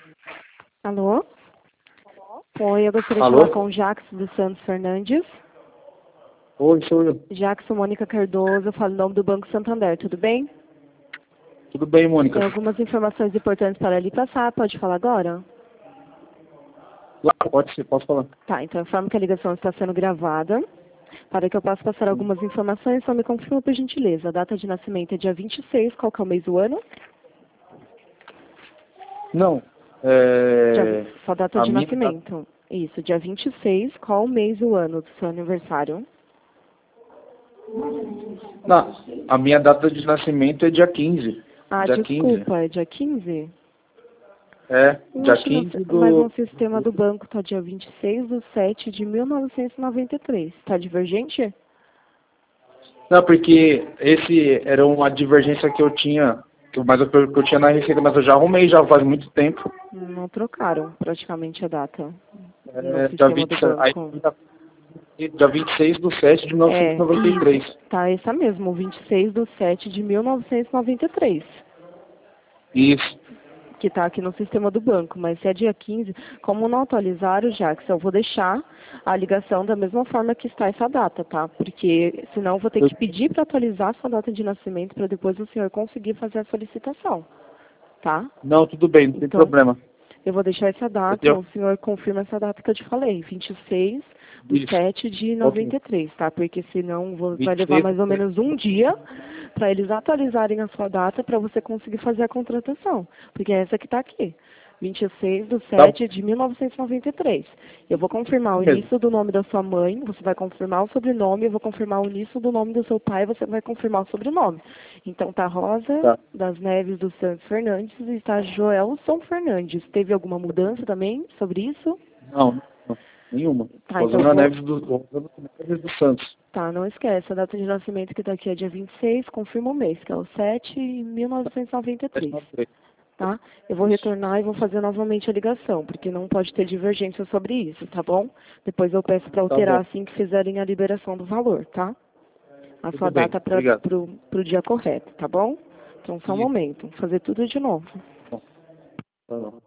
Alô? Oi, eu gostaria de Alô? falar com o Jackson dos Santos Fernandes. Oi, sou eu. Jackson Mônica Cardoso, eu falo em nome do Banco Santander, tudo bem? Tudo bem, Mônica? Tem algumas informações importantes para lhe passar, pode falar agora? Claro, pode ser, posso falar. Tá, então informo que a ligação está sendo gravada. Para que eu possa passar algumas informações, só me confirma por gentileza. A data de nascimento é dia 26, qual que é o mês do ano? Não, Só data a de minha nascimento. Isso, dia 26, qual o mês do ano do seu aniversário? não, a minha data de nascimento é dia 15. Ah, Dia 15. desculpa, é dia 15? É, Eu dia acho que 15 mas do... no sistema do banco está dia 26/7/1993. Está divergente? Não, porque esse era uma divergência que eu tinha, que eu tinha na Receita, mas eu já arrumei já faz muito tempo. Não trocaram praticamente a data no É, dia sistema 20, do aí, banco. dia 26/7/1993. Isso, tá essa mesmo, 26/7/1993. Isso. Que está aqui no sistema do banco, mas se é dia 15, como não atualizaram, Jackson, eu vou deixar a ligação da mesma forma que está essa data, tá? Porque senão eu vou ter que pedir para atualizar a sua data de nascimento para depois o senhor conseguir fazer a solicitação, tá? Não, tudo bem, não tem Então, problema. eu vou deixar essa Eu data, tenho... o senhor confirma essa data que eu te falei, 26 do Isso. 7 de Ok. 93, tá? Porque senão vai levar 26 mais ou menos um dia para eles atualizarem a sua data para você conseguir fazer a contratação. Porque é essa que está aqui. 26 do Tá 7 de 1993. Eu vou confirmar o mesmo. início do nome da sua mãe, você vai confirmar o sobrenome, eu vou confirmar o início do nome do seu pai, você vai confirmar o sobrenome. Então tá Rosa Tá. das Neves dos Santos Fernandes e está Joelson Fernandes. Teve alguma mudança também sobre isso? Não, não, nenhuma. Tá, então Rosana Neves do Santos. Tá, não esquece, a data de nascimento que tá aqui é dia 26, confirma o mês, que é o 7 de 1993. Tá? Eu vou retornar e vou fazer novamente a ligação, porque não pode ter divergência sobre isso, tá bom? Depois eu peço para Tá bom. alterar assim que fizerem a liberação do valor, tá? A sua Tudo bem. data para Obrigado. pro dia correto, tá bom? Então só um E, momento, vou fazer tudo de novo. bom, tá bom.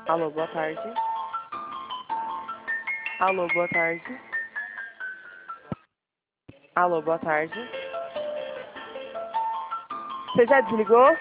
Alô, boa tarde. Alô, boa tarde. Alô, boa tarde. Você já desligou?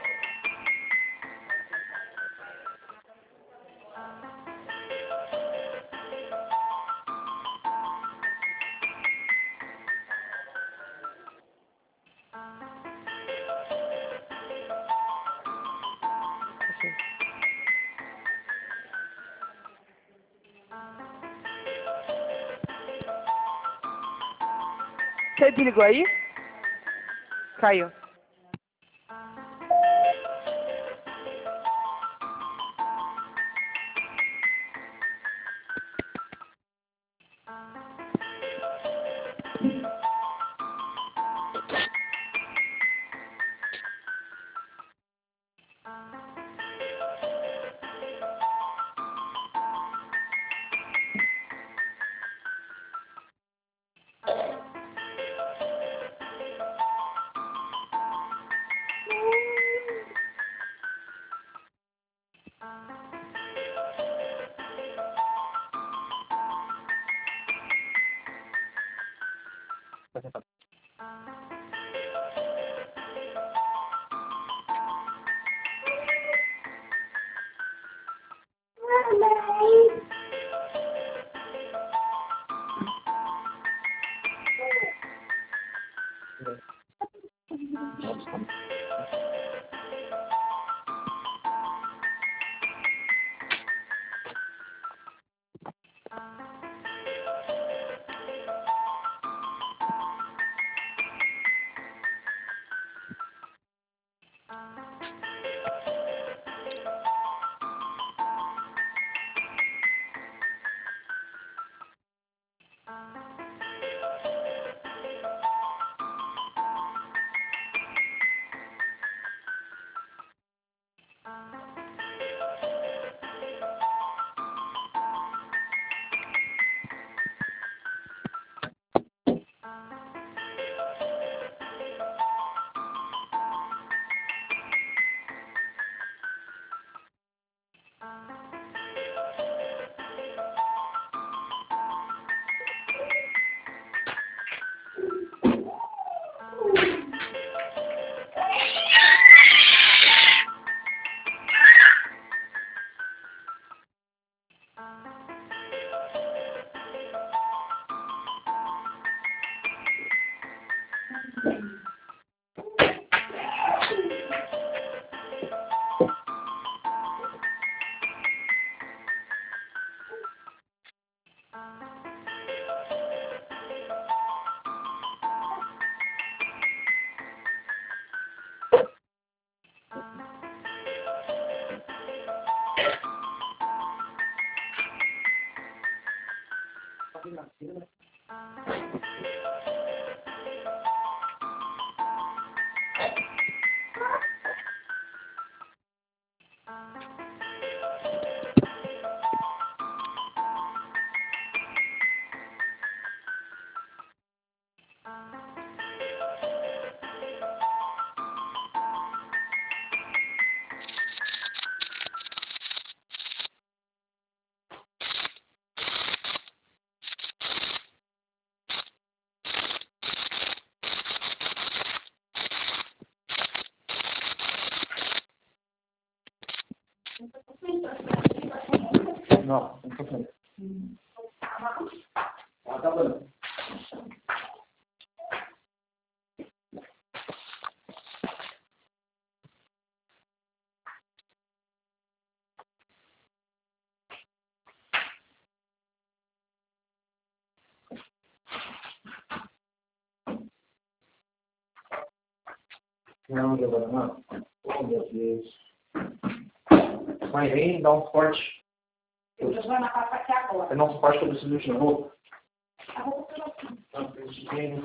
Você desligou aí? Caiu. Não, não tô falando. Tá bom. Não, não. Oh, meu Deus. Mas vem, dá um forte. Eu vou na pasta aqui agora. Dá um forte que eu preciso de novo. A roupa pela aqui. Não, tem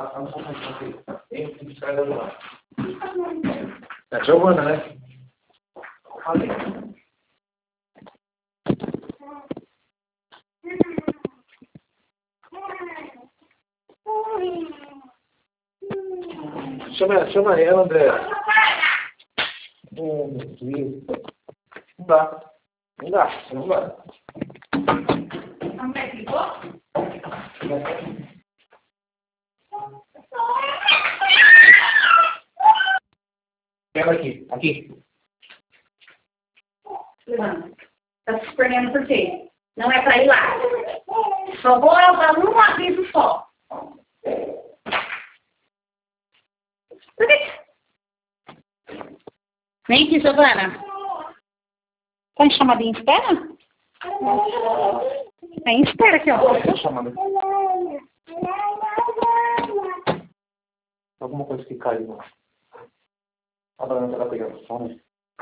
que buscar ela lá. É a Giovana, né? Falei. Chama ela, André. Oh, meu Deus. Não dá. Não dá, não vai. Não vai ficou? Pega aqui, aqui. Levanta. Tá se espremendo por quê? Não é pra ir lá. Só vou dar um aviso só. Vem aqui, Giovana. Tá em chamadinha em espera? Tá em espera aqui, ó. Tá chamando. Alguma coisa que caiu. A banana tá pegando fome.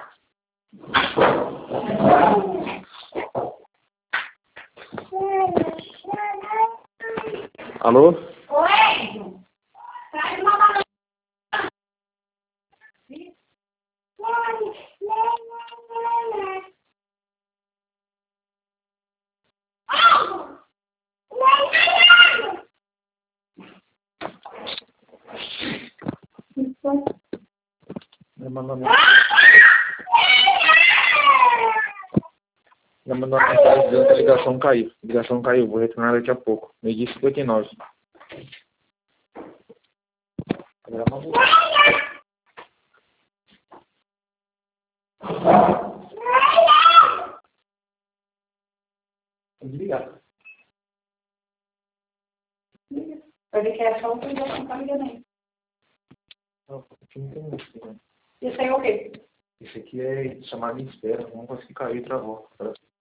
Alô? Oi! Traz uma banana. Minha mandou uma mensagem dizendo que a ligação caiu. A ligação caiu, vou retornar daqui a pouco. 12h59. Desligar. Vai ver que é só uma ligação pra ligar nem. Não, aqui não tem isso, né? Isso aí é o quê? Isso aqui é chamada em espera. Vamos conseguir cair e travou.